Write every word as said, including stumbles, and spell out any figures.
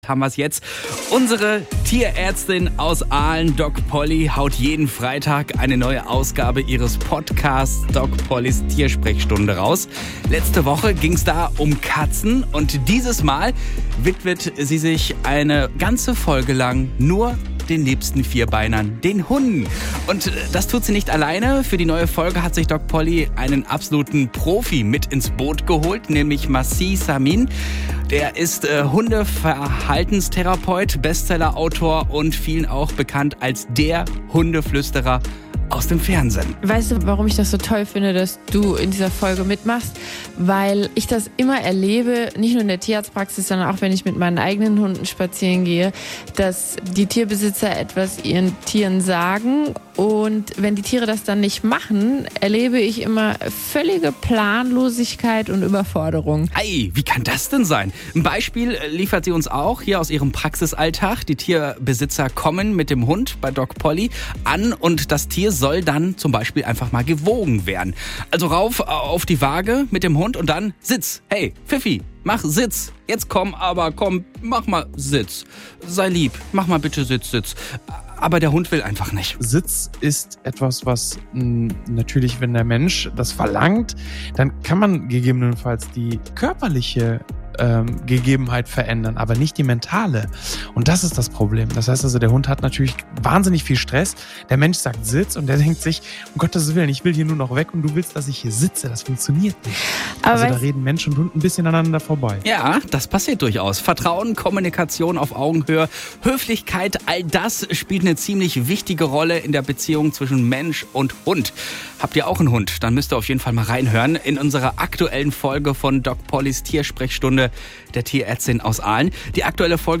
Haben wir es jetzt. Unsere Tierärztin aus Aalen, Doc Polly, haut jeden Freitag eine neue Ausgabe ihres Podcasts Doc Pollys Tiersprechstunde raus. Letzte Woche ging es da um Katzen und dieses Mal widmet sie sich eine ganze Folge lang nur den liebsten Vierbeinern, den Hunden. Und das tut sie nicht alleine. Für die neue Folge hat sich Doc Polly einen absoluten Profi mit ins Boot geholt, nämlich Masih Samin. Der ist äh, Hundeverhaltenstherapeut, Bestsellerautor und vielen auch bekannt als der Hundeflüsterer aus dem Fernsehen. Weißt du, warum ich das so toll finde, dass du in dieser Folge mitmachst? Weil ich das immer erlebe, nicht nur in der Tierarztpraxis, sondern auch wenn ich mit meinen eigenen Hunden spazieren gehe, dass die Tierbesitzer etwas ihren Tieren sagen und wenn die Tiere das dann nicht machen, erlebe ich immer völlige Planlosigkeit und Überforderung. Ei, wie kann das denn sein? Ein Beispiel liefert sie uns auch hier aus ihrem Praxisalltag. Die Tierbesitzer kommen mit dem Hund bei Doc Polly an und das Tier soll dann zum Beispiel einfach mal gewogen werden. Also rauf auf die Waage mit dem Hund und dann Sitz. Hey, Pfiffi, mach Sitz. Jetzt komm, aber komm, mach mal Sitz. Sei lieb, mach mal bitte Sitz, Sitz. Aber der Hund will einfach nicht. Sitz ist etwas, was mh, natürlich, wenn der Mensch das verlangt, dann kann man gegebenenfalls die körperliche ähm, Gegebenheit verändern, aber nicht die mentale. Und das ist das Problem. Das heißt also, der Hund hat natürlich wahnsinnig viel Stress. Der Mensch sagt Sitz und der denkt sich, um Gottes Willen, ich will hier nur noch weg und du willst, dass ich hier sitze. Das funktioniert nicht. Aber also da reden Mensch und Hund ein bisschen aneinander vorbei. Ja, das passiert durchaus. Vertrauen, Kommunikation auf Augenhöhe, Höflichkeit, all das spielt eine ziemlich wichtige Rolle in der Beziehung zwischen Mensch und Hund. Habt ihr auch einen Hund? Dann müsst ihr auf jeden Fall mal reinhören in unserer aktuellen Folge von Doc Pollys Tiersprechstunde der Tierärztin aus Aalen. Die aktuelle Folge